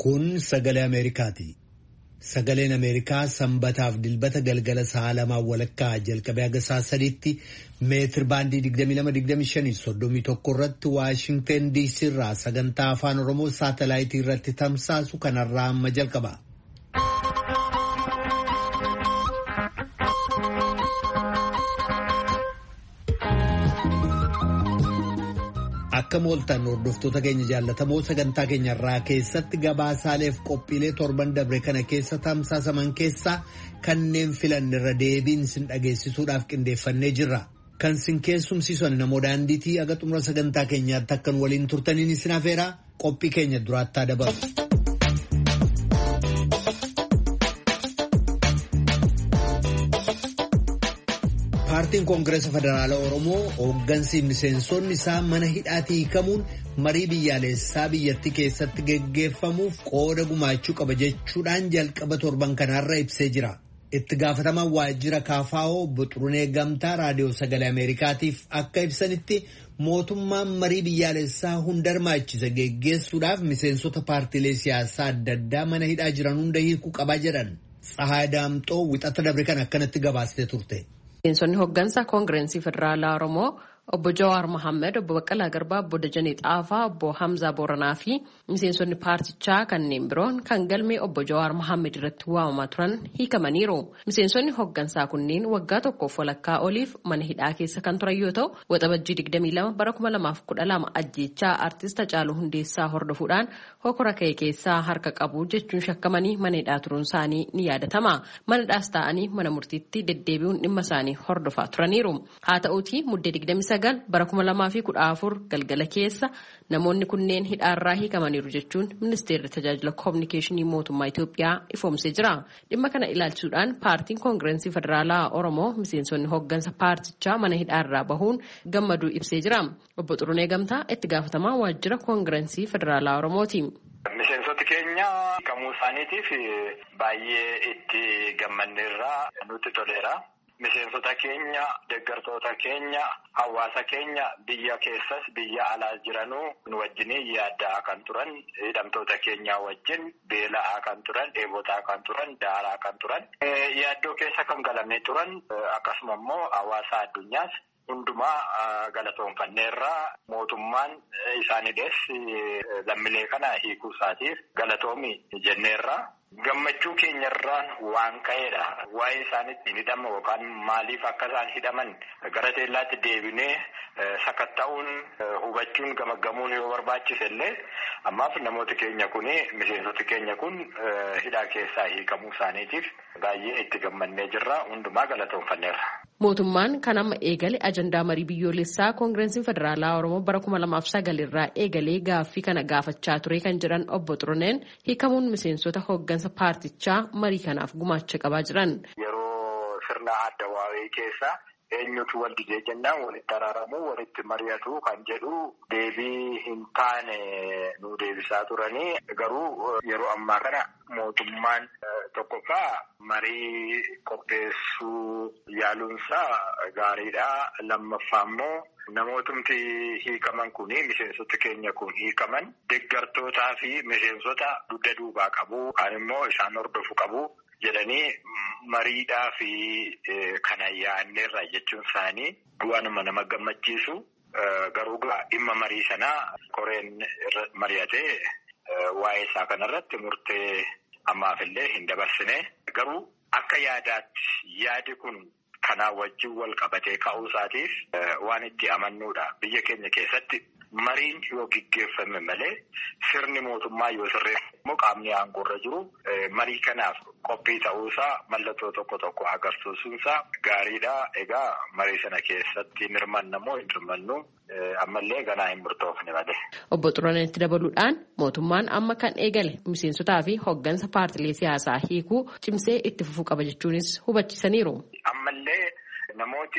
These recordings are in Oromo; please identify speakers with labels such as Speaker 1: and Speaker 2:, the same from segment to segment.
Speaker 1: Kun sagalee Ameerikaati. Sagaleen Ameerikaa sanbataaf dilbata galgala sa'a lamaa walakkaa jalqabee haga sa'a sadiitti meetir baandii 22-25-31 irratti Waashingteen DC irraa sagantaa afaan Oromoo saatalaayitii irratti tamsaasu kanarraa amma jalqaba. Akka mooltan hordoftoota keenya jaallatamoo sagantaa keenyarraa keessatti gabaasaaleef qophiilee torban dabre kana keessa tamsaasaman keessaa kanneen filanne irra deebiin sin dhageessisuudhaaf qindeeffannee jirra. Kan sin keessumsiisan namoo daandiitii aga xumura sagantaa keenyaatti akkan waliin turtaniin isin afeeraa qophii keenya duraattaa dabalu. Paartiin Koongireesa Federaalaa Oromoo hooggansi miseensonni isaa mana hidhaatii hiikamuun marii biyyaalessaa biyyattii keessatti geggeeffamuuf qooda gumaachuu qaba jechuudhaan jalqaba torban kanaarra ibsee jira. Itti gaafatamaan waajjira KFO Obbo Xurunee Gamtaa raadiyoo sagalee Ameerikaatiif akka ibsanitti mootummaan marii biyyaalessaa hunda hirmaachise geggeessuudhaaf miseensota paartiilee siyaasaa adda addaa mana hidhaa jiran hunda hiikuu qabaa jedhan. Tsahaay Daamxoo wixata dabre kan akkanatti gabaastee turte.
Speaker 2: Miseensonni hooggansa Koongireesii Federaalaa Oromoo Obbo Jawaar Mohaammed, Obbo Baqqalaa Garbaa, Obbo Dajanee Xaafaa, Obbo Hamzaa Booranaa fi miseensonni paartichaa kanneen biroon kan galmee Obbo Jawaar Mohaammed irratti waamamaa turan hiikamaniiru. Miseensonni hooggansaa kunneen waggaa tokkoof walakkaa oliif mana hidhaa keessa kan turan yoo ta'u, waxabajjii 22 bara 2012 ajjeechaa artist Hacaaluu Hundeessaa hordofuudhaan hokora ka'e keessaa harka qabu jechuun shakkamanii mana hidhaa turuun isaanii ni yaadatama. Mana hidhaas ta'anii mana murtiitti deddeebi'uun dhimma isaanii hordofaa turaniiru. Haa ta'uutii muddee 29 bara 2014 galgala keessa namoonni kunneen hidhaarraa hiikamaniiru jechuun ministeerri tajaajila koominikeeshinii mootummaa Itoophiyaa ifoomsee jira. Dhimma kana ilaalchisuudhaan paartiin Koongireesii Federaalaa Oromoo miseensonni hooggansa paartichaa mana hidhaarraa bahuun gammaduu ibsee jira. Obbo Xurunee Gamtaa itti gaafatamaa waajjira Koongireesii Federaalaa Oromooti.
Speaker 3: Miseensoti keenya hiikamuu isaaniitiif baay'ee itti gammanneerraa nutti toleera. Miseensota keenya, deeggartoota keenya, hawaasa keenya biyya keessas biyya alaa jiranuu nu wajjin yaaddaa kan turan, hidhamtoota keenya wajjin beela'aa kan turan, dheebotaa kan turan, daaraa kan turan, yaaddoo keessa kan galamee turan, akkasuma immoo hawaasa addunyaas hundumaa galatoonfanneerraa mootummaan isaaniides lammiilee kana hiikuu isaatiif galatoomi jenneerraa. Gammachuu keenyarraan waan ka'eedha. Waa'ee isaanitti hidhama yookaan maaliif akka isaan hidhaman gara teellaatti deebinee sakatta'uun hubachuun gamaggamuun yoo barbaachise illee ammaaf namooti keenya kun miseensoti keenya kun hidhaa keessaa hiikamuu isaaniitiif baay'ee itti gammannee jirra. Hundumaa galatoonfanneerra.
Speaker 2: Mootummaan kan amma eegale ajandaa marii biyyoolessaa Koongireesiin Federaalaa Oromoo bara 2009 irraa eegalee gaaffii kana gaafachaa ture kan jiran Obbo Xuruneen hiikamuun miseensota hooggansa paartichaa marii kanaaf gumaacha qabaa jiran.
Speaker 3: Yeroo sirna adda waa'ee keessa eenyutu wal didee jennaan walitti araaramuu walitti mari'atu kan jedhu deebii hin taane nu deebisaa turanii garuu yeroo ammaa kana mootummaan tokkoffaa marii qopheessuu yaaluunsaa gaariidha. Lammaffaa immoo namootumti hiikaman kuni miseensota keenya kun hiikaman deeggartootaa fi miseensota dugda duubaa qabu kan immoo isaan hordofu qabu jedhanii mariidhaa fi kana yaanneerra jechuun isaanii waanuma nama gammachiisu. Garuu dhimma marii sanaa koreen mari'atee waa'ee isaa kanarratti murtee ammaafillee hin dabarsine. Garuu akka yaadaatti yaadi kun kanaa wajjin wal qabatee ka'uu isaatiif waan itti amannuudha. Biyya keenya keessatti mariin yoo gaggeeffame malee sirni mootummaa yoo sirreesse immoo qaamni aangoorra jiru marii kanaaf qophii ta'uusaa mallattoo tokko tokko agarsiisuunsaa gaariidha. Egaa marii sana keessatti hirmanna moo hin hirmannu ammallee ganaa hin murtoofne malee.
Speaker 2: Obbo Xuruneetti dabaluudhaan mootummaan amma kan eegale miseensotaa fi hooggansa paartilee siyaasaa hiikuu cimsee itti fufuu qaba jechuunis hubachiisaniiru.
Speaker 3: Ammallee namooti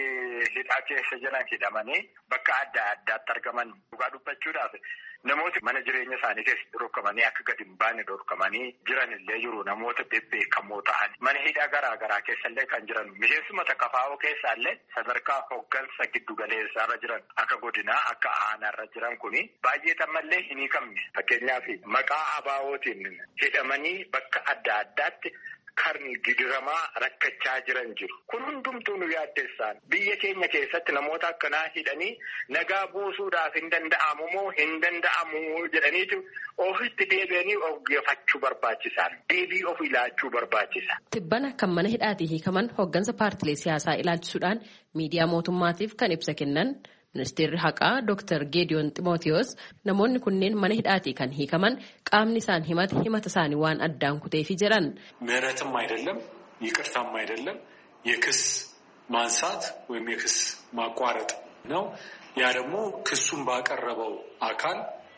Speaker 3: hidhaa keessa jiran hidhamanii bakka adda addaatti argaman dhugaa dubbachuudhaaf namooti mana jireenya isaanii keessatti dhorkamanii akka gadi hin baane dhorkamanii jiran illee jiru. Namoota bebbeekamoo ta'an mana hidhaa garaa keessallee kan jiran miseensuma KFO keessaallee sadarkaa hooggansa giddu galeessaarra jiran akka godinaa akka aanaarra jiran kuni baay'ee tammallee hin hiikamne. Fakkeenyaaf maqaa ABO'tiin hidhamanii bakka adda addaatti kan gidiramaa rakkachaa jiran jiru. Kun hundumtuu nu yaaddeessaan biyya keenya keessatti namoota akkanaa hidhanii nagaa buusuudhaaf hin danda'amu moo hin danda'amu jedhaniitu ofitti deebi'anii of geeffachuu barbaachisan. Deebii of ilaachuu barbaachisa.
Speaker 2: Tibbana kan mana hidhaatii hiikaman hooggansa paartilee siyaasaa ilaalchisuudhaan miidiyaa mootummaatiif kan ibsa kennan Ministeerri haqaa Dr. Geediyoon Ximootiyoos namoonni kunneen mana hidhaatii kan hiikaman qaamni isaan himata isaanii waan addaan kuteefi jedhan.
Speaker 4: ምህረትም አይደለም ይቅርታም አይደለም የክስ ማንሳት ወይም የክስ ማቋረጥ ነው። ያ ደግሞ ክሱን ባቀረበው አካል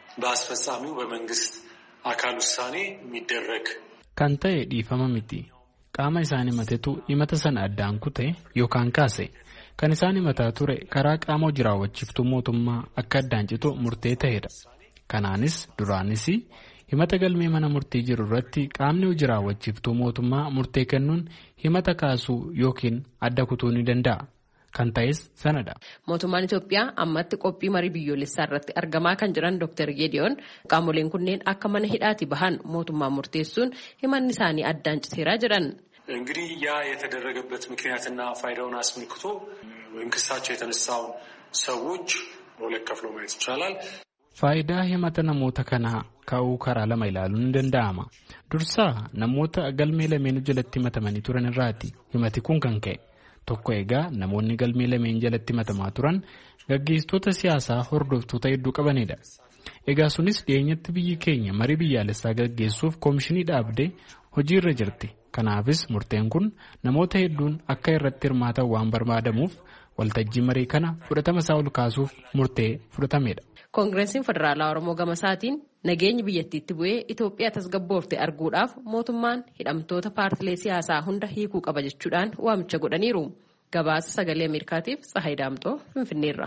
Speaker 4: በአስፈጻሚው በመንግስት አካል ውሳኔ የሚደረግ
Speaker 5: kan ta'e dhiifama miti. Qaama isaan himatetu himata sana addaan kute yookaan kaase. Kan isaan himataa ture karaa qaama hojii raawwachiiftuu mootummaa akka addaan citu murtee ta'edha. Kanaanis duraanis himata galmee mana murtii jiru irratti qaamni hojii raawwachiiftuu mootummaa murtee kennuun himata kaasuu yookiin adda kutuu ni danda'a. Kan ta'es sanadha.
Speaker 2: Mootummaan Itoophiyaa ammatti qophii marii biyyoolessaa irratti argamaa kan jiran Dr. Geediyoon qaamoleen kunneen akka mana hidhaatii bahan mootummaan murteessuun himanni isaanii addaan citeeraa jedhan.
Speaker 4: እንግዲህ ያ የተደረገበት ምክንያትና ፋይዳውን አስመልክቶ ወይም ክሳቸው የተነሳውን ሰዎች በሁለት ከፍሎ ማየት ይቻላል።
Speaker 5: Faayidaa himata namoota kanaa ka'uu karaa lama ilaaluun ni danda'ama. Dursaa namoota galmee lameen jalatti himatamanii turan irraati himati kun kan ka'e. Tokko egaa namoonni galmee lameen jalatti himatamaa turan gaggeessitoota siyaasaa hordoftoota hedduu qabanidha. Egaa sunis dhiyeenyatti biyyi keenya marii biyyaalessaa gaggeessuuf koomishinii dhaabdee hojii irra jirti. Kanaafis murteen kun namoota hedduun akka irratti hirmaatan waan barbaadamuuf waltajjii marii kana fudhatama isaa ol kaasuuf murtee fudhatamedha.
Speaker 2: Koongireensiin Federaalaa Oromoo gamasaatiin nageenyi biyyattiitti bu'ee Itoophiyaa tasgabboofte arguudhaaf mootummaan hidhamtoota paartilee siyaasaa hunda hiikuu qaba jechuudhaan waamicha godhaniiru. Gabaasa Sagalee Ameerikaatiif Tsahaay Daamxoo Finfinneerra.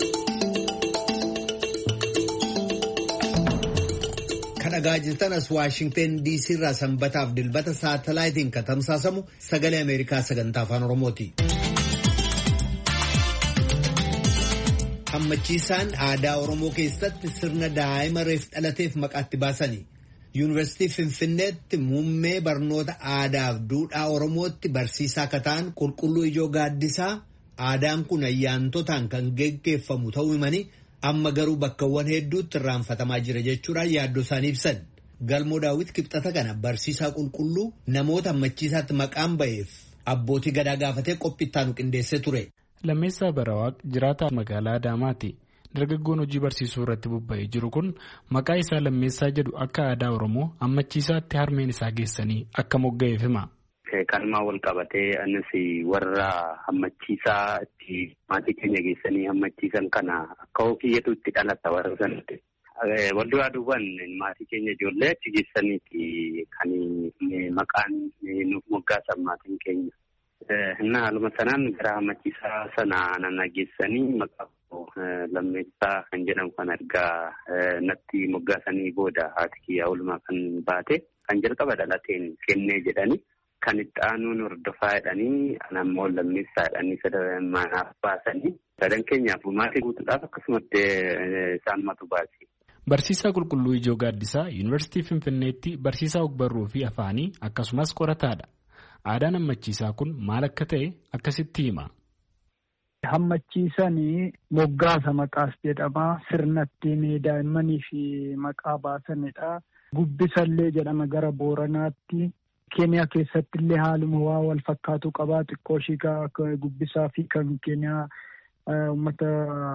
Speaker 1: Dhagaa jirtan as Waashingten DC irraa sanbataaf dilbata saatalaayitiin kan tamsaasamu Sagalee Ameerikaa sagantaa afaan Oromooti. Hammachiisaan aadaa Oromoo keessatti sirna daa'ima reef dhalateef maqaatti baasanii. Yuunivarsiitii Finfinneetti muummee barnoota aadaaf duudhaa Oromootti barsiisaa akka ta'an Qulqulluu Ijoo Gaaddisaa aadaan kun ayyaantotaan kan geggeeffamu ta'uu himanii amma garuu bakkawwan hedduutti irraanfatamaa jira jechuudhaan yaaddoo isaanii ibsan. Galmoo Daawit kibxata kana barsiisaa Qulqulluu namoota hammachiisaatti maqaan ba'eef abbootii gadaa gaafatee qophiittaanu qindeessee ture.
Speaker 5: Lammeessaa Barawaaq jiraataa magaalaa Adaamaati. Dargaggoon hojii barsiisuu irratti bobba'ee jiru kun maqaa isaa Lammeessaa jedhu akka aadaa Oromoo hammachiisaatti harmeen isaa geessanii akka mogga'eef hima.
Speaker 6: Kanumaa wal qabatee anis warra hammachiisaa itti maatii keenya geessanii hammachiisan kana akka ofiyyatu itti dhalata warra sanatti. Walduraa duubaan maatii keenya ijoollee achi geessaniiti kan maqaan nuuf moggaasan maatiin keenya. Innaa haaluma sanaan gara hammachiisaa sana nana geessanii maqaa Lammeessaa kan jedhamu kan ergaa natti moggaasanii booda haati kiyyaa oolmaa kan baate kan jalqaba dhalateen kennee jedhanii. Kan itti aanuun hordofaa jedhanii anammoo Lammeessaa jedhanii manaaf baasanii sadan keenyaaf maatii guutuudhaaf akkasumatti isaan matu baase.
Speaker 5: Barsiisaa Qulqulluu Ijoo Gaaddisaa Yuunivarsiitii Finfinneetti barsiisaa ogbarruu fi afaanii akkasumas qorataadha. Aadaan hammachiisaa kun maal akka ta'e akkasitti hima.
Speaker 7: Hammachiisanii moggaasa maqaas jedhama. Sirna ittiin daa'immanii fi maqaa baasanidha. Gubbisallee jedhama gara Booranaatti. Keeniyaa keessatti illee haaluma waa wal fakkaatu qabaa. Xiqqoo ishii gubbisaa fi kan Keeniyaa uummata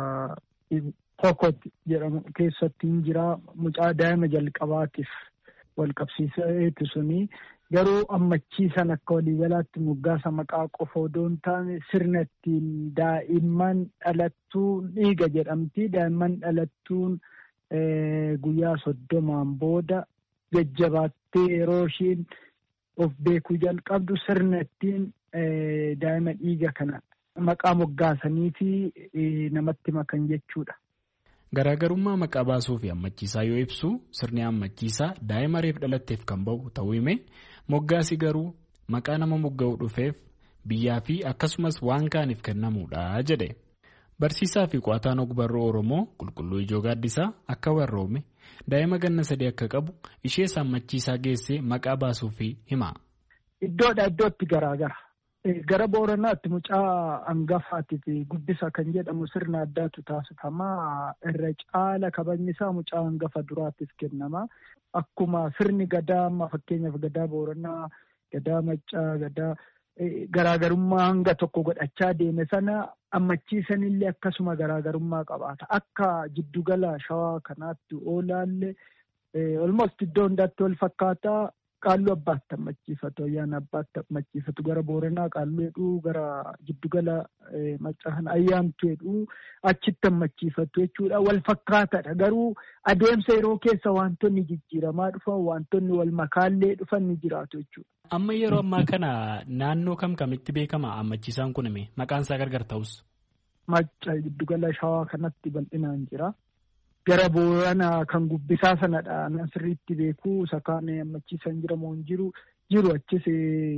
Speaker 7: Pokot jedhamu keessatti hin jira. Mucaa daa'ima jalqabaatiif wal qabsiiseetu suni. Garuu hammachiisan akka waliigalaatti moggaasa maqaa qofa odoo hin taane sirna ittiin daa'imman dhalattuun dhiiga jedhamti. Daa'imman dhalattuun guyyaa 30 booda jajjabaattee yeroo ishiin of beekuu jalqabdu sirna ittiin daa'ima dhiiga kana maqaa moggaasanii fi namatti makan jechuudha.
Speaker 5: Garaagarummaa maqaa baasuu fi hammachiisaa yoo ibsu sirni hammachiisaa daa'ima reef dhalatteef kan bahu ta'uu hime moggaasi garuu maqaa nama mogga'uu dhufeef biyyaa fi akkasumas waan kaaniif kennamuudha jedhe. Barsiisaa fi qo'ataan ogbarruu Oromoo Qulqulluu Ijoo Gaaddisaa akka warroome daa'ima ganna 3 akka qabu ishee hammachiisaa geessee maqaa baasuu fi hima.
Speaker 7: Iddoodha iddootti garaagara. Gara Booranaatti mucaa hangafaatiif guddisa kan jedhamu sirna addaatu taasifama. Irra caala kabajni isaa mucaa hangafa duraattis kennama. Akkuma sirni gadaa amma fakkeenyaaf gadaa Booranaa, gadaa Maccaa, gadaa garaagarummaa hanga tokko godhachaa deeme sana hammachiisanillee akkasuma garaagarummaa qabaata. Akka jiddugala shawaa kanaatti oolaallee almost iddoo hundaatti wal fakkaataa. Qaalluu abbaatti hammachiifatu, ayyaana abbaatti hammachiifatu, gara Booranaa qaalluu jedhuu, gara jiddugala Maccaa ayyaantu jedhuu achitti hammachiifatu jechuudha. Wal fakkaataadha. Garuu adeemsa yeroo keessa wantoonni jijjiiramaa dhufan, wantoonni wal makaallee dhufan ni jiraatu jechuudha.
Speaker 5: Amma yeroo ammaa kana naannoo kamitti beekama hammachiisaan kun maqaan isaa gargar ta'us?
Speaker 7: Maccaa jiddugala shawaa kanatti bal'inaan jira. Gara Booranaa kan gubbisaa sanadha. Nan sirriitti beeku sakaan hammachiisan jira moo hin jiru achis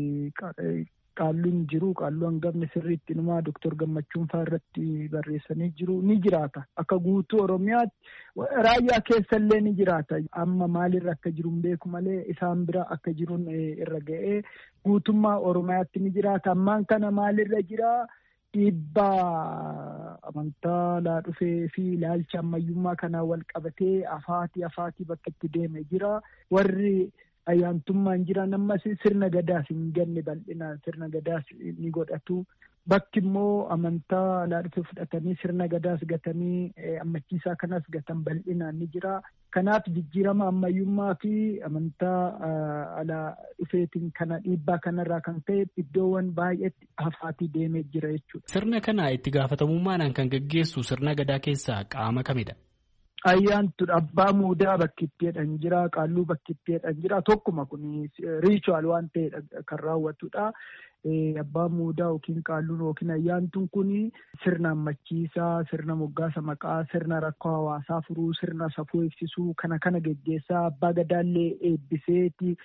Speaker 7: qaalluun jiru. Qaalluu hangafni sirriitti numaa Dr. Gammachuun fa'aa irratti barreessanii jiru ni jiraata. Akka guutuu Oromiyaatti raayyaa keessallee ni jiraata. Amma maalirra akka jiru hin beeku malee isaan bira akka jiruun irra ga'ee guutummaa Oromiyaatti ni jiraata. Ammaan kana maalirra jira? Dhiibbaa amantaa laa dhufee fi ilaalcha ammayyummaa kanaan wal qabatee afaatii bakka itti deeme jira. Warri ayyaantummaan jiran ammas sirna gadaas hin ganne bal'inaan sirna gadaas ni godhatu. Bakki immoo amantaa laa dhufee fudhatanii sirna gadaas gatanii hammachiisaa kanas gatan bal'inaan ni jira. Kanaaf jijjiirama ammayyummaa fi amantaa alaa dhufeetiin kana dhiibbaa kanarraa kan ta'e iddoowwan baay'eetti afaatii deemee jira jechuudha.
Speaker 5: Sirna kana itti gaafatamummaadhaan kan gaggeessu sirna gadaa keessaa qaama kamidha?
Speaker 7: Ayyaantudha. Abbaa muudaa bakki itti jedhan jira. Qaalluu bakki itti jedhan jira. Tokkuma kun riichuwal waan ta'edha kan raawwatudha. Abbaan muudaa yookiin qaalluun yookiin ayyaantuun kun sirna hammachiisaa, sirna moggaasa maqaa, sirna rakkoo hawaasaa furuu, sirna safuu eegsisuu kana geggeessaa. Abbaa gadaallee eebbiseeti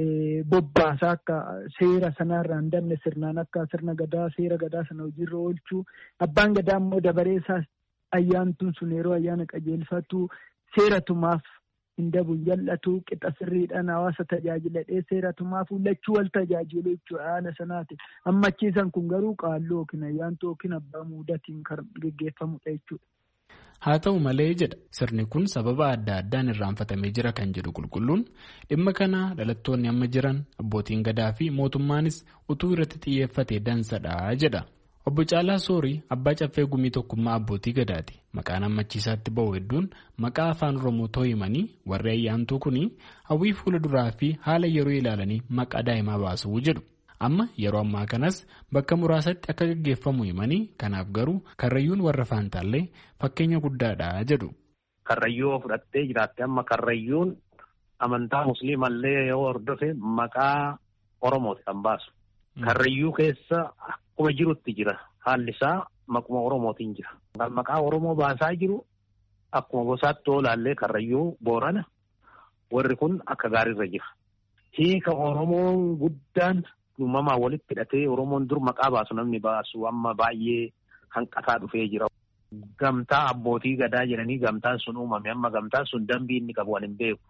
Speaker 7: bobbaasaa akka seera sanarraa hin dabne sirnaan akka sirna gadaa seera gadaa sana hojiirra oolchuu. Abbaan gadaa immoo dabareessaas ayyaantuun sun yeroo ayyaana qajeelfatu seera tumaaf hin dabu hin jal'atu qixa sirriidhaan hawaasa tajaajiladhee seera tumaaf lachuu wal tajaajilu jechuudha haala sanaati. Hammachiisan kun garuu qaalluu yookiin ayyaantuu yookiin abbaa muudaatiin kan geggeeffamudha jechuudha.
Speaker 5: Haa ta'u malee jedha sirni kun sababa adda addaan irraanfatamee jira kan jedhu Qulqulluun dhimma kana dhalattoonni amma jiran abbootiin gadaa fi mootummaanis utuu irratti xiyyeeffate dansadha jedha. Obbo Caalaa Soorii abbaa caffee gumii tokkummaa abbootii gadaati. Maqaan hammachiisaatti bahu hedduun maqaa afaan Oromoo himanii warri ayyaantuu kun hawwii fuula duraa fi haala yeroo ilaalanii maqaa daa'imaa baasuu jedhu. Amma yeroo ammaa kanas bakka muraasatti akka gaggeeffamu himanii kanaaf garuu karrayyuun warra faantaallee fakkeenya guddaadha jedhu.
Speaker 8: Karrayyuu fudhattee jiraatte amma karrayyuun amantaa musliimallee yoo hordofe maqaa Oromooti kan baasu. Karrayyuu keessa akkuma jirutti jira. Haalli isaa maquma Oromootiin jira. Kan maqaa Oromoo baasaa jiru akkuma gosaatti oolaallee karrayyuu Boorana warri kun akka gaariirra jira. Hiika Oromoon guddaan uumamaan walitti hidhatee Oromoon dur maqaa baasu namni baasu amma baay'ee hanqataa dhufee jira. Gamtaa abbootii gadaa jedhanii gamtaan sun uumame amma gamtaan sun dambii inni qabu waan hin beeku.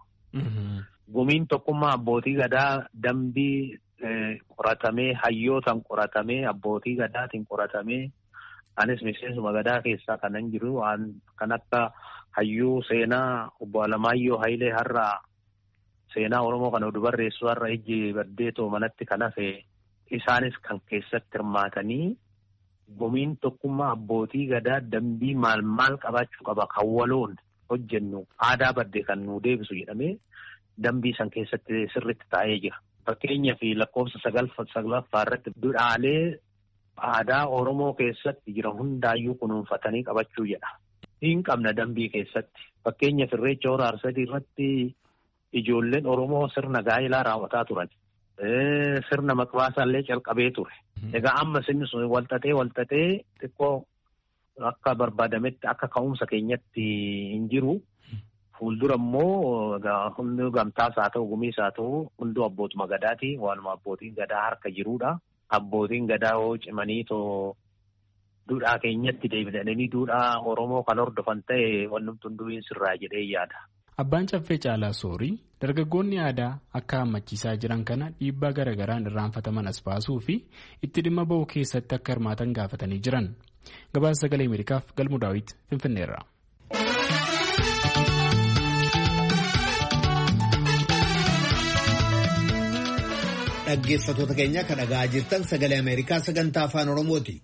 Speaker 8: Gumiin tokkummaa abbootii gadaa dambii qoratamee hayyootaan qoratamee abbootii gadaatiin qoratamee anis miseensuma gadaa keessaa kanan jiru waan kan akka hayyuu seenaa obbo Alamaayyoo Hayilee har'aa seenaa Oromoo kana barreessu har'a ijji baddeetoo manatti kan hafe isaanis kan keessatti hirmaatanii gumiin tokkummaa abbootii gadaa dambii maal qabaachuu qaba kan waloon hojjennu aadaa baddee kan nu deebisu jedhamee dambii san keessatti sirriitti taa'ee jira. Fakkeenyaa fi lakkoofsa 9 irratti duudhaalee aadaa Oromoo keessatti jira hundaayyuu kunuunfatanii qabachuu jedha. Hin qabna dambii keessatti. Fakkeenyaaf Irreecha hora Arsadii irratti ijoolleen Oromoo sirna gaa'ilaa raawwataa turan. sirna maqbaasaallee calqabee ture. Egaa amma sinni sun walxaxee xiqqoo akka barbaadametti akka ka'umsa keenyatti hin jiru. Fuuldura immoo hundi gamtaas haa ta'u gumiis haa ta'u hunduu abbootuma gadaati. Waanuma abbootiin gadaa harka jirudha. Abbootiin gadaa hoo cimanii duudhaa keenyatti deebi'anii duudhaa Oromoo kan hordofan ta'e wannumtu hunduu hin sirraa jedhee yaada.
Speaker 5: Abbaan Caffee Caalaa Soorii dargaggoonni aadaa akka hammachiisaa jiran kana dhiibbaa garaagaraan irraanfataman as baasuu fi itti dhimma ba'uu keessatti akka hirmaatan gaafatanii jiran. Gabaasa Sagalee Ameerikaaf Galmuu Daawit Finfinneerra.
Speaker 1: Dhaggeeffattoota keenya kan dhaga'aa jirtan Sagalee Ameerikaa sagantaa afaan Oromooti.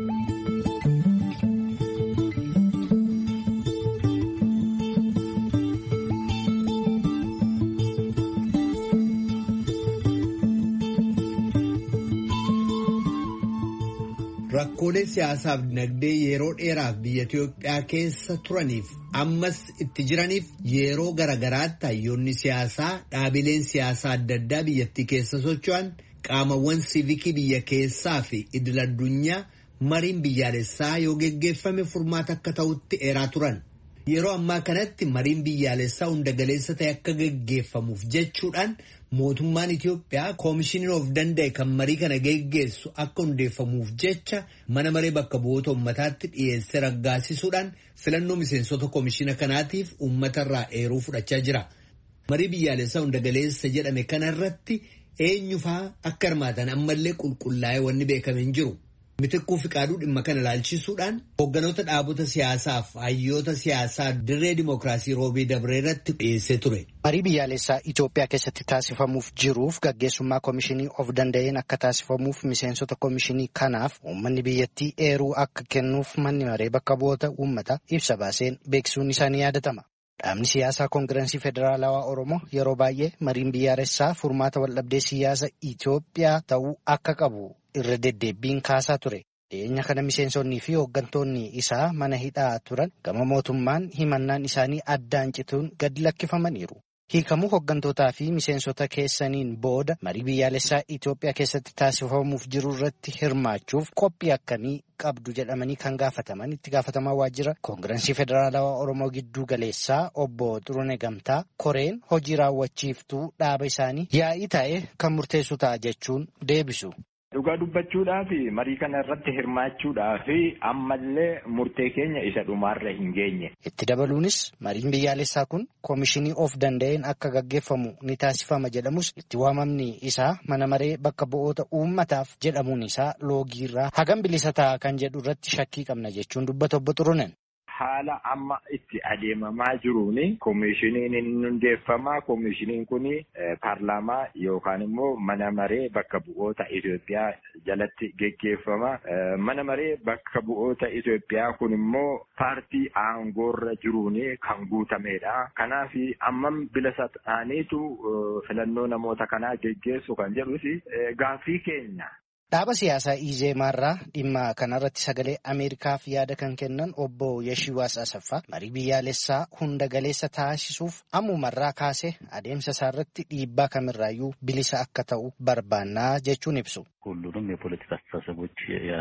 Speaker 1: Rakkoolee siyaasaaf dinagdee yeroo dheeraaf biyya Itoophiyaa keessa turaniif ammas itti jiraniif yeroo garagaraatti hayyoonni siyaasaa dhaabileen siyaasaa adda addaa biyyattii keessa socho'an qaamawwan siivikii biyya keessaa fi idil addunyaa mariin biyyaalessaa yoo geggeeffame furmaata akka ta'utti eeraa turan. Yeroo ammaa kanatti mariin biyyaalessaa hunda galeessa ta'e akka geggeeffamuuf jechuudhaan mootummaan Itoophiyaa koomishiniin of danda'e kan marii kana geggeessu akka hundeeffamuuf jecha mana maree bakka bu'oota uummataatti dhiyeessee raggaasisuudhaan filannoo miseensota koomishina kanaatiif uummatarraa eeruu fudhachaa jira. Marii biyyaalessaa hunda galeessa jedhame kanarratti eenyufaa akka hirmaatan ammallee qulqullaa'ee wanni beekame hin jiru. Mitikkuu Fiqaaduu dhimma kana ilaalchisuudhaan hoogganoota dhaabota siyaasaaf hayyoota siyaasaa dirree dimookiraasii roobii dabree irratti dhiyeessee ture.
Speaker 9: Marii biyyaalessaa Itoophiyaa keessatti taasifamuuf jiruuf gaggeessummaa koomishinii of danda'een akka taasifamuuf miseensota koomishinii kanaaf uummanni biyyattii eeruu akka kennuuf manni maree bakka bu'oota uummataa ibsa baaseen beeksisuun isaanii yaadatama. Dhaabni siyaasaa Koongirensii Federaalawaa Oromoo yeroo baay'ee mariin biyyaalessaa furmaata waldhabdee siyaasa Itoophiyaa ta'uu akka qabu irra deddeebiin kaasaa ture. Dhiyeenya kana miseensonnii fi hooggantoonni isaa mana hidhaa turan gama mootummaan himannaan isaanii addaan cituun gadi lakkifamaniiru. Hiikamuu hooggantootaa fi miseensota keessaniin booda marii biyyaalessaa Itoophiyaa keessatti taasifamuuf jiru irratti hirmaachuuf qophii akkamii qabdu jedhamanii kan gaafataman itti gaafatamaa waajjira Koongirensii Federaalawaa Oromoo gidduu galeessaa obbo Xurune Gamtaa koreen hojii raawwachiiftuu dhaaba isaanii yaa'ii taa'ee kan murteessu ta'a jechuun deebisu.
Speaker 3: Dhugaa dubbachuudhaaf marii kana irratti hirmaachuudhaaf ammallee murtee keenya isa dhumaarra hin geenye.
Speaker 9: Itti dabaluunis mariin biyyaalessaa kun koomishinii of danda'een akka gaggeeffamu ni taasifama jedhamus itti waamamni isaa mana maree bakka bu'oota uummataaf jedhamuun isaa loogiirraa hagam bilisa ta'a kan jedhu irratti shakkii qabna jechuun dubbata obbo Xurunen.
Speaker 3: Haala amma itti adeemamaa jiruun koomishiniin hin hundeeffamaa. Koomishiniin kun paarlaamaa yookaan immoo mana maree bakka bu'oota Itoophiyaa jalatti geggeeffama. Mana maree bakka bu'oota Itoophiyaa kun immoo paartii aangoorra jiruun kan guutamedha. Kanaaf ammam bilisa ta'aniitu filannoo namoota kanaa geggeessu kan jedhus gaaffii keenya.
Speaker 9: Dhaaba siyaasaa Izeemaarraa dhimma kanarratti sagalee Ameerikaaf yaada kan kennan obbo Yeshiwaas Asaffaa marii biyyaalessaa hunda galeessa taasisuuf ammumarraa kaasee adeemsa isaarratti dhiibbaa kamirraayyuu bilisa akka ta'u barbaannaa jechuun ibsu.
Speaker 10: ሁሉንም የፖለቲካ አስተሳሰቦች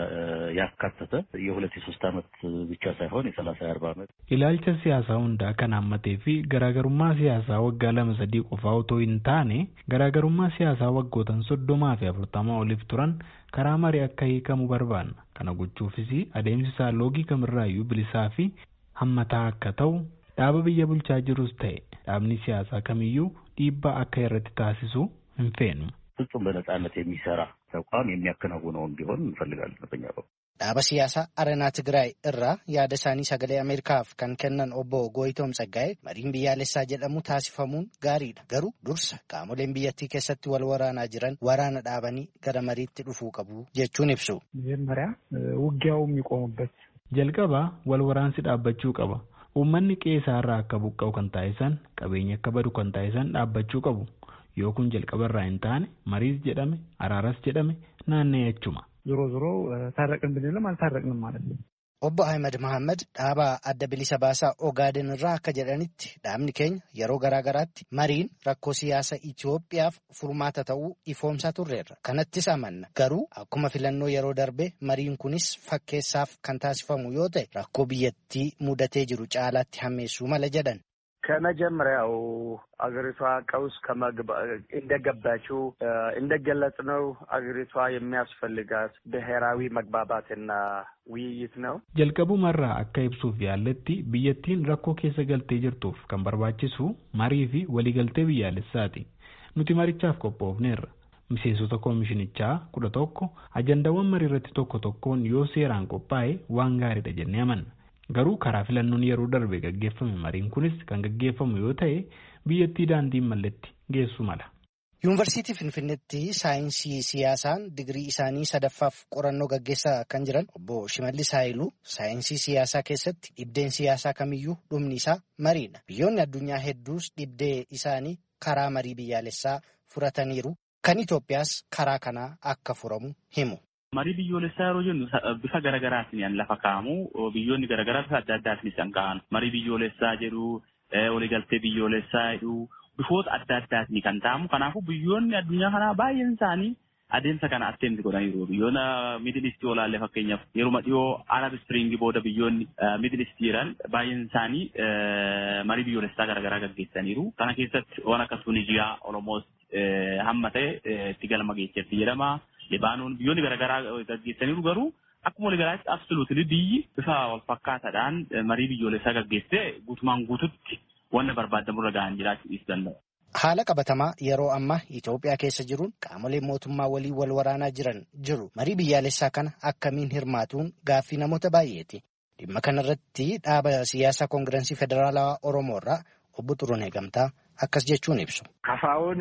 Speaker 10: ያካተተ የ2-3 ዓመት ብቻ ሳይሆን የ30-40 ዓመት
Speaker 5: ilaalcha siyaasaa hundaa kan hammatee fi garaagarummaa siyaasaa waggaa 2-3 qofaa otoo hin taane garaagarummaa siyaasaa waggootan 30 fi 40 oliif turan karaa marii akka hiikamu barbaanna. Kana gochuufis adeemsi isaa loogii kamirraayyuu bilisaa fi hammataa akka ta'u dhaaba biyya bulchaa jirus ta'e dhaabni siyaasaa kamiyyuu dhiibbaa akka irratti taasisu hin feenu.
Speaker 10: ፍጹም በነጻነት የሚሰራ ተቋም የሚያከናውነውን ቢሆን እንፈልጋለን በእኛ በኩል።
Speaker 9: dhaaba siyaasaa Arenaa Tigraay irraa yaada isaanii sagalee Ameerikaaf kan kennan obbo Gooyitoom Tsaggaayee mariin biyyaalessaa jedhamu taasifamuun gaariidha. Garuu dursa qaamoleen biyyattii keessatti wal waraanaa jiran waraana dhaabanii gara mariitti dhufuu qabu jechuun ibsu.
Speaker 7: መጀመሪያ ውጊያው የሚቆምበት
Speaker 5: jalqaba wal waraansi dhaabbachuu qaba. Uummanni qe'ee irraa akka buqqa'u kan taasisan qabeenya akka badu kan taasisan dhaabbachuu qabu. Yoo kun jalqabarraa hin taane mariis jedhame araaras jedhame naannee achuma.
Speaker 7: ዞሮ ዞሮ ታረቅን ብንልም አልታረቅንም ማለት ነው።
Speaker 9: Obbo Ahmed Mohaammed dhaaba adda bilisa baasaa Ogaaden irraa akka jedhanitti dhaabni keenya yeroo garaagaraatti mariin rakkoo siyaasa Itoophiyaaf furmaata ta'uu ifoomsaa turreerra. Kanattis amanna. Garuu akkuma filannoo yeroo darbe mariin kunis fakkeessaaf kan taasifamu yoo ta'e rakkoo biyyattii mudatee jiru caalaatti hammeessuu mala jedhan.
Speaker 11: ከመጀመሪያው አገሪቷ ቀውስ እንደገባችው እንደገለጽነው አገሪቷ የሚያስፈልጋት ብሔራዊ መግባባትና ውይይት ነው።
Speaker 5: jalqabumarraa akka ibsuuf yaalletti biyyattiin rakkoo keessa galtee jirtuuf kan barbaachisu marii fi waliigaltee biyyaalessaati. Nuti marichaaf qophoofneerra. Miseensota koomishinichaa 11 ajandaawwan marii irratti tokkoon yoo seeraan qophaa'e waan gaariidha jennee amanna. Garuu karaa filannoon yeroo darbe gaggeeffame mariin kunis kan gaggeeffamu yoo ta'e biyyattii daandiin malletti geessu mala.
Speaker 9: Yuunivarsiitii Finfinneetti saayinsii siyaasaan digirii isaanii sadaffaaf qorannoo gaggeessaa kan jiran obbo Shimallis Haayiluu saayinsii siyaasaa keessatti dhibdeen siyaasaa kamiyyuu dhumni isaa mariidha. Biyyoonni addunyaa hedduus dhibdee isaanii karaa marii biyyaalessaa furataniiru. Kan Itoophiyaas karaa kanaa akka furamu himu.
Speaker 12: Marii biyyoolessaa yeroo jennu bifa garaagaraatiin lafa kaa'amu biyyoonni garaagaraa bifa adda addaatiin isaan ka'an marii biyyoolessaa jedhu waliigaltee biyyoolessaa jedhu bifoota adda addaatiin kan ta'amu. Kanaafuu biyyoonni addunyaa kanaa baay'een isaanii adeemsa kana atteemti godhaniiru. Biyyoota Middle East yoo ilaalle fakkeenyaaf yeruma dhiyoo Arab Spring booda biyyoonni Middle East jiran baay'een isaanii marii biyyoolessaa garaagaraa gaggeessaniiru. Kana keessatti waan akka Tuniziyaa Oromoos hamma ta'e itti galma geessetti jedhama. Libaanoon biyyoonni garaagaraa gaggeessaniiru garuu akkuma waliigalaatti absoluutli biyyi bifa wal fakkaataadhaan marii biyyoolessaa gaggeessee guutumaan guututti wanna barbaadamurra gahan jiraachuu danda'u.
Speaker 9: Haala qabatamaa yeroo ammaa Itoophiyaa keessa jiruun qaamoleen mootummaa walii wal waraanaa jiru. Marii biyyaalessaa kana akkamiin hirmaatuun gaaffii namoota baay'eeti. Dhimma kanarratti dhaaba siyaasaa Koongirensii Federaalawaa Oromoo irraa obbo Xuruunee Gamtaa akkas jechuun ibsu.
Speaker 3: Kafaa'oon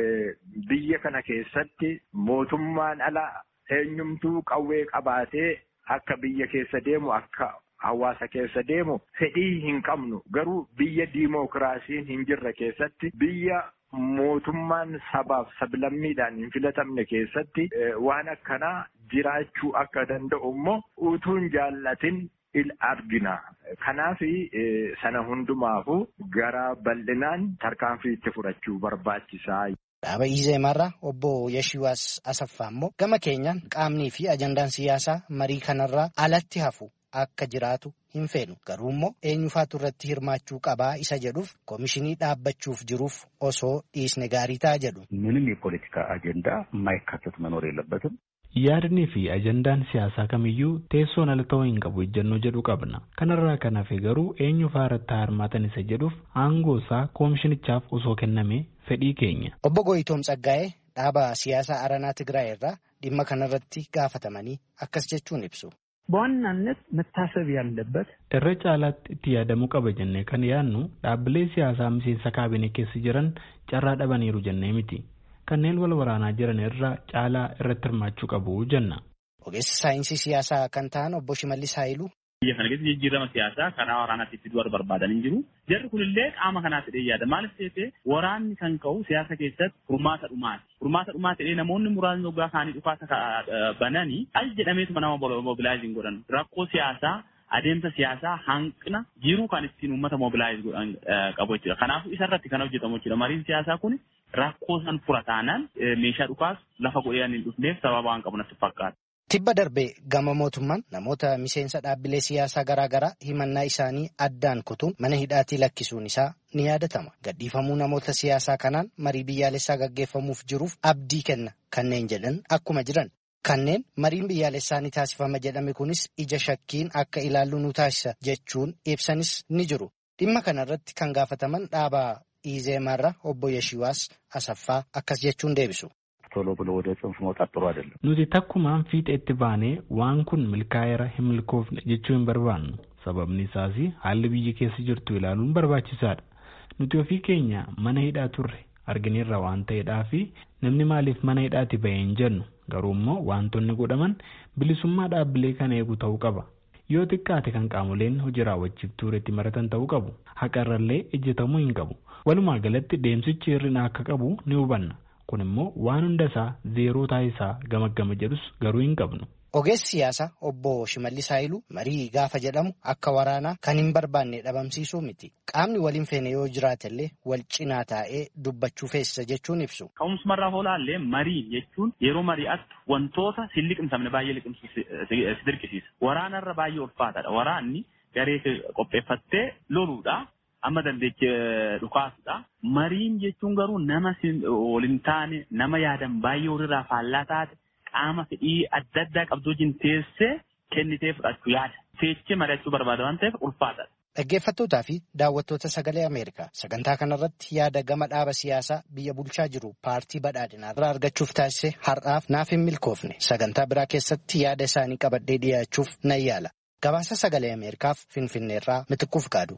Speaker 3: biyya kana keessatti mootummaan ala eenyumtuu qawwee qabaatee akka biyya keessa deemu akka hawaasa keessa deemu fedhii hin qabnu. Garuu biyya diimookiraasiin hin jirre keessatti biyya mootummaan sabaaf sablammiidhaan hin filatamne keessatti waan akkanaa jiraachuu akka danda'u immoo utuun jaallatin argina. Kanaaf sana hundumaafu gara bal'inaan tarkaanfii itti fudhachuu barbaachisaa.
Speaker 9: Dhaaba Izeemarraa obbo Yeshiwaas Asaffaa immoo gama keenyaan qaamnii fi ajandaan siyaasaa marii kanarraa alatti hafu akka jiraatu hin feenu. Garuu immoo eenyufaatu irratti hirmaachuu qabaa isa jedhuuf koomishinii dhaabbachuuf jiruuf osoo dhiisne gaarii ta'a jedhu.
Speaker 10: ምንም የፖለቲካ አጀንዳ የማይካተት መኖር የለበትም.
Speaker 5: Yaadni fi ajandaan siyaasaa kamiyyuu teessoon ala ta'uu hin qabu ejjennoo jedhu qabna. Kanarraa kan hafe garuu eenyu faarratti hirmaatan isa jedhuuf aangoo isaa koomishinichaaf osoo kenname fedhii keenya.
Speaker 9: Obbo Goyitoom Tsaggaa'ee dhaaba siyaasaa Aranaa Tigraay irraa dhimma kanarratti gaafatamanii akkas jechuun ibsu.
Speaker 7: በዋናነት መታሰብ ያለበት
Speaker 5: irra caalaatti itti yaadamuu qaba jennee kan yaadnu dhaabbilee siyaasaa miseensa kaabinee keessa jiran carraa dhabaniiru jennee miti. Kanneen wal waraanaa jiran irra caalaa irratti hirmaachuu qabu jenna.
Speaker 9: Ogeessa saayinsii siyaasaa kan ta'an obbo Shimallis Haayiluu.
Speaker 12: Biyya kana keessatti jijjiirama siyaasaa karaa waraanaatti itti du'ar barbaadan hin jiru. Jarri kunillee qaama kanaaf jedhee yaada. Maaliif ta'e waraanni kan ka'u siyaasa keessatti furmaata dhumaati. Furmaata dhumaa ta'ee namoonni muraasni waggaa kaanii dhukaasa bananii al jedhameetuma nama mobilaayiziin godhan. Rakkoo siyaasaa adeemsa siyaasaa hanqina jiruu kan ittiin uummata mobilaayiz godhan qabu jechuudha. Kanaafuu isarratti kan hojjetamu jechuudha. Mariin siyaasaa kun rakkoo san fura taanaan meeshaa dhukaas lafa godhee hin dhufneef sababa waan qabu natti fakkaata.
Speaker 9: Tibba darbee gama mootummaan namoota miseensa dhaabbilee siyaasaa garaagaraa himannaa isaanii addaan kutuun mana hidhaatii lakkisuun isaa ni yaadatama. Gadhiifamuu namoota siyaasaa kanaan marii biyyaalessaa gaggeeffamuuf jiruuf abdii kenna kanneen jedhan akkuma jiran. Kanneen mariin biyyaalessaa ni taasifama jedhame kunis ija shakkiin akka ilaallu nu taasisa jechuun ibsanis ni jiru. Dhimma kanarratti kan gaafataman dhaaba Izeemarraa obbo Yeshiwaas Asaffaa akkas jechuun deebisu.
Speaker 10: ቶሎ ብሎ ወደ ጽንፍ መውጣት ጥሩ አይደለም.
Speaker 5: Nuti takkumaan fiixeetti baanee waan kun milkaa'eera hin milkoofne jechuu hin barbaannu. Sababni isaas haalli biyyi keessa jirtu ilaaluun barbaachisaadha. Nuti ofii keenya mana hidhaa turre argineerra waan ta'eedhaa fi namni maaliif mana hidhaatti bahee hin jennu. Garuu immoo wantoonni godhaman bilisummaa dhaabbilee kana eegu ta'uu qaba. Yoo xiqqaate kan qaamoleen hojii raawwachiiftuu irratti maratan ta'uu qabu. Haqarrallee ejjetamuu hin qabu. Walumaa galatti deemsichi hir'ina akka qabu ni hubanna. Kun immoo waan hunda isaa zeeroo taasisaa gamaggama jedhus garuu hin qabnu.
Speaker 9: Ogeessi siyaasaa obbo Shimallis Haayiluu marii gaafa jedhamu akka waraanaa kan hin barbaanne dhabamsiisuu miti. Qaamni waliin feene yoo jiraatellee wal cinaa taa'ee dubbachuu feesisa jechuun ibsu.
Speaker 12: Ka'umsumarraa hoolaallee marii jechuun yeroo mari'attu wantoota si liqimsamne baay'ee liqimsu si dirqisiisa. Waraanarra baay'ee ulfaataadha. Waraanni garee qopheeffattee loluudha. Amma dandeechee dhukaasudha. Mariin jechuun garuu nama waliin taane nama yaadan baay'ee walirraa faallaa taate qaama fedhii adda addaa qabdu wajjin teessee kennitee fudhachuu yaada. Teessee mari'achuu barbaada waan ta'eef ulfaataadha.
Speaker 9: Dhaggeeffattootaa fi daawwattoota sagalee Ameerikaa sagantaa kanarratti yaada gama dhaaba siyaasaa biyya bulchaa jiru paartii badhaadhinaa irraa argachuuf taasise har'aaf naaf hin milkoofne sagantaa biraa keessatti yaada isaanii qabadhee dhiyaachuuf nan yaala. Gabaasa sagalee Ameerikaaf Finfinneerraa Mitiquuf Qaadu.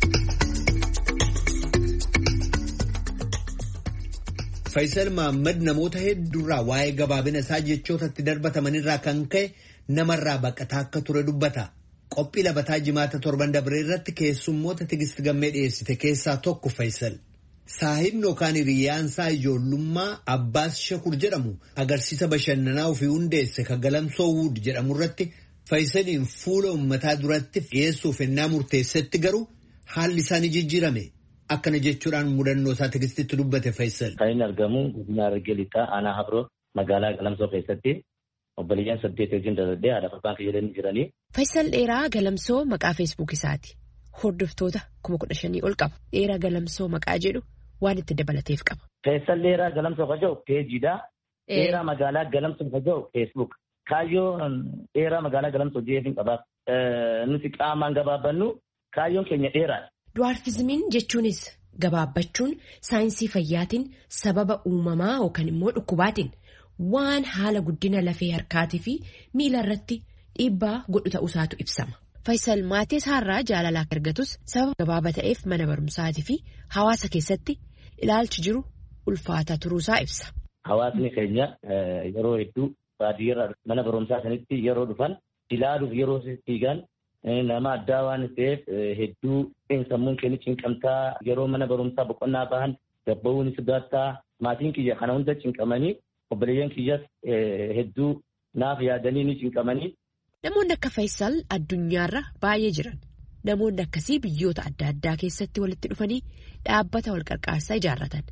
Speaker 1: Faayisal Mahammad namoota hedduurraa waa'ee gabaabina isaa jechootatti darbatamanirraa kan ka'e namarraa baqataa akka ture dubbata. Qophii labataa jimaata torban dabree irratti keessummoota Tigisti Gammee dhiyeessite keessaa tokko Faayisal. Saahibni yookaan hiriyaansaa ijoollummaa Abbaas Shakur jedhamu agarsiisa bashannanaa ofii hundeesse kan Galamsoo Wuud jedhamu irratti Faayisaliin fuula uummataa duratti dhiyeessuuf ennaa murteessetti garuu haalli isaanii jijjiirame. Akkana jechuudhaan mudannoo isaa Tigistitti dubbate Faayisal.
Speaker 10: Kan inni argamu Guddina Argee Lixaa Aanaa Habroo magaalaa Galamsoo keessatti obboleeyyan 8 wajjin daladhee haadha abbaan fayyadanii jiranii.
Speaker 13: Faayisal Dheeraa Galamsoo maqaa feesbuuk isaati. Hordoftoota 15,000 ol qaba. Dheeraa Galamsoo maqaa jedhu waan itti dabalateef qaba.
Speaker 10: Faayisal Dheeraa Galamsoo kan jedhu peejiidha. Dheeraa magaalaa Galamsoo kan jedhu feesbuuk. Kaayyoon dheeraa magaalaa Galamsoo jeefin qaba. Nuti qaamaan gabaabbannu kaayyoon keenya dheeraadha.
Speaker 13: Duwaarfizimiin jechuunis gabaabbachuun saayinsii fayyaatiin sababa uumamaa yookaan immoo dhukkubaatiin waan haala guddina lafee harkaatii fi miila irratti dhiibbaa godhu ta'uusaatu ibsama. Faayisal maatii isaarraa jaalalaa argatus sababa gabaabaa ta'eef mana barumsaatii fi hawaasa keessatti ilaalchi jiru ulfaataa turuusaa ibsa.
Speaker 10: Hawaasni keenya yeroo hedduu baadiyyaa mana barumsaa sanitti yeroo dhufan ilaaluuf yeroo fiigan nama addaa waan ta'eef hedduu sammuun keenya cinqamtaa yeroo mana barumsaa boqonnaa bahan gabba'uun sodaattaa maatiin kiyya kana hunda cinqamanii obboleeyyan kiyyas hedduu naaf yaadanii ni cinqamanii.
Speaker 13: Namoonni akka Faayisal addunyaarra baay'ee jiran. Namoonni akkasii biyyoota adda addaa keessatti walitti dhufanii dhaabbata wal qarqaarsaa ijaarratan.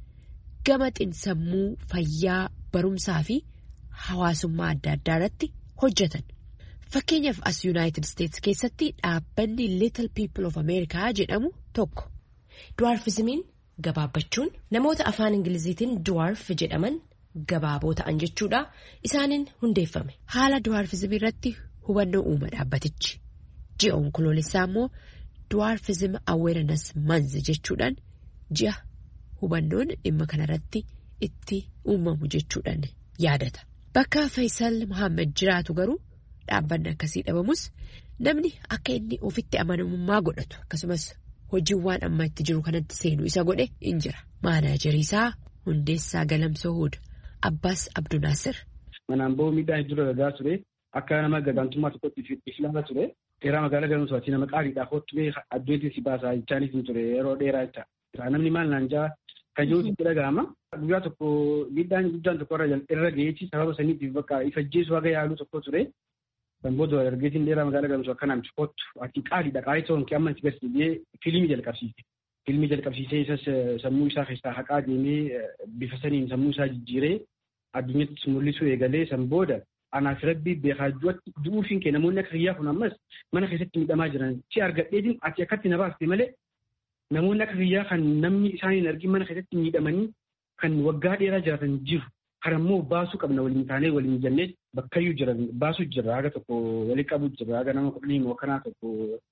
Speaker 13: Gama xiinsammuu fayyaa barumsaa fi hawaasummaa adda addaa irratti hojjetan. Fakkeenyaaf as Yuunaayitid Isteetsi keessatti dhaabbanni Little People of America jedhamu tokko. Duwaarfizimiin gabaabbachuun namoota afaan Ingiliziitiin duwaarf jedhaman gabaaboo ta'an jechuudha. Isaaniin hundeeffame. Haala duwaarfizimii irratti hubannoo uuma dhaabbatichi. Ji'a onkoloolessaa immoo Duwaarfizim Awareness Month jechuudhaan ji'a hubannoon dhimma kanarratti itti uumamu jechuudhaan yaadata. Bakka Faayisal Muhammad jiraatu garuu dhaabbanni akkasii dhabamus namni akka inni ofitti amanamummaa godhatu akkasumas hojiiwwan amma itti jiru kanatti seenuu isa godhe in jira. Maanaajarii isaa hundeessaa Galamsoo Wuud Abbaas Abdunaasir.
Speaker 14: Manaan ba'uu miidhaa hedduu dalagaa ture akka nama gadaantummaa tokkotti islaama ture. Dheeraa magaalaa Galamsootti nama qaaliidhaaf hottumee addeetii si baasaa jechaanis ni ture yeroo dheeraa jecha. Namni maal naan jaa kan jiruutti itti dhaga'ama. Guyyaa tokko miidhaan guddaan tokko irra ga'eechi sababa saniitiif bakka ifajjeessu haga yaaluu tokko ture. Kan booda dargaggeessi dheeraa magaalaa Galamsoo akkanaan kottu ati qaaliidha qaalii ta'uun kee amma itti garsiisee fiilmii jalqabsiise. Fiilmii jalqabsiisee isas sammuu isaa keessaa haqaa deemee bifa saniin sammuu isaa jijjiiree addunyaatti mul'isuu eegalee san booda anaaf rabbii beekaajjuutti du'uufiin kee namoonni akka kiyyaa kun ammas mana keessatti miidhamaa jiran si argadheetiin ati akkatti na baafte malee namoonni akka kiyyaa kan namni isaaniin argin mana keessatti miidhamanii kan waggaa dheeraa jiraatan jiru. Karammoo baasuu qabna waliin taanee waliin jennee bakkayyuu jiran baasuu jirra haga tokko walii qabu jirra haga nama 10 wakkanaa tokko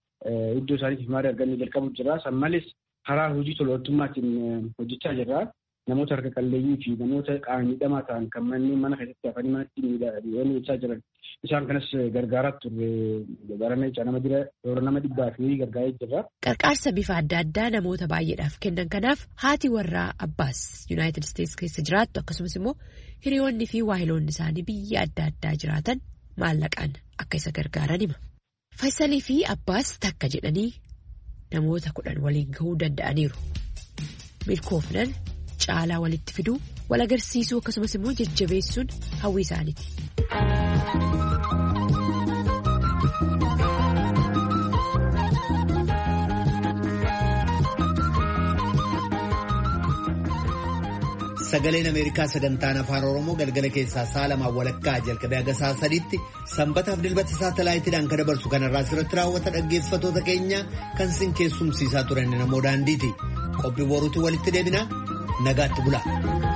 Speaker 14: iddoo isaaniitiif maarii argannee jalqabu jirra san malees karaa hojii tolootummaatiin hojjechaa jirra namoota harka qalleeyyii fi namoota qaama miidhamaa ta'an kan manneen mana keessatti hafanii manatti miidhaa jiran isaan kanas gargaaraa turre barana jecha nama jira yeroo nama 100 gargaaree jirra.
Speaker 13: Qarqaarsa bifa adda addaa namoota baay'eedhaaf kennan kanaaf haati warraa Abbaas Yuunaayitid Isteetsi keessa jiraattu akkasumas immoo hiriyoonni fi waahiloonni isaanii biyya adda addaa jiraatan maallaqaan akka isa gargaaran hima. Faayisalii fi Abbaas takka jedhanii namoota 10 waliin gahuu danda'aniiru. Milkoofnan caalaa walitti fiduu wal agarsiisuu akkasumas immoo jajjabeessuun hawwii isaaniiti.
Speaker 1: Sagaleen Ameerikaa sagantaan afaan Oromoo galgala keessaa sa'a 2:00 jalqabee haga sa'a 3tti sanbataaf dilbata saatalaayitiidhaan kan dabarsu kanarraa asirratti raawwata dhaggeeffatoota keenya kan sin keessumsiisaa turan namoo daandiiti. Qophii boruutti walitti deebina nagaatti bula.